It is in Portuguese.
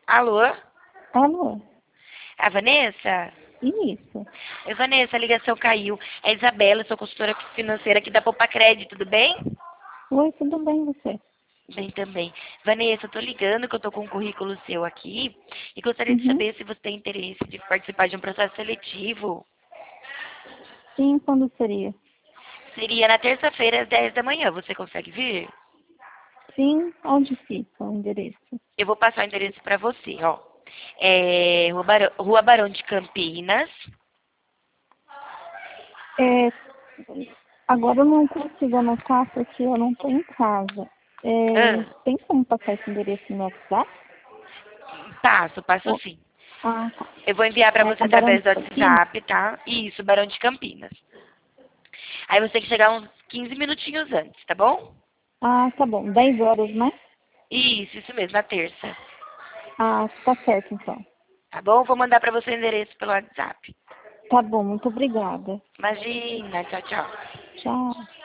Alô? Alô? É a Vanessa? Isso. Oi, Vanessa, a ligação caiu. É a Isabela, sou consultora financeira aqui da Poupa Crédito, tudo bem? Oi, tudo bem você? Bem também. Vanessa, eu tô ligando que eu tô com um currículo seu aqui e gostaria de Uhum. saber se você tem interesse de participar de um processo seletivo. Sim, quando seria? Seria na terça-feira às 10 da manhã. Você consegue vir? Sim, onde fica o endereço? Eu vou passar o endereço para você, ó. É Rua Barão de Campinas. É, agora eu não consigo anotar porque eu não estou em casa. Ah, Tem como passar esse endereço no WhatsApp? passo Ou- sim. Tá. Eu vou enviar para você É Barão através de do Campinas? WhatsApp, tá? Isso, Barão de Campinas. Aí você tem que chegar uns 15 minutinhos antes, tá bom? Ah, tá bom. 10 horas, né? Isso mesmo, na terça. Ah, tá certo então. Tá bom? Vou mandar para você o endereço pelo WhatsApp. Tá bom, muito obrigada. Imagina, tchau, tchau. Tchau.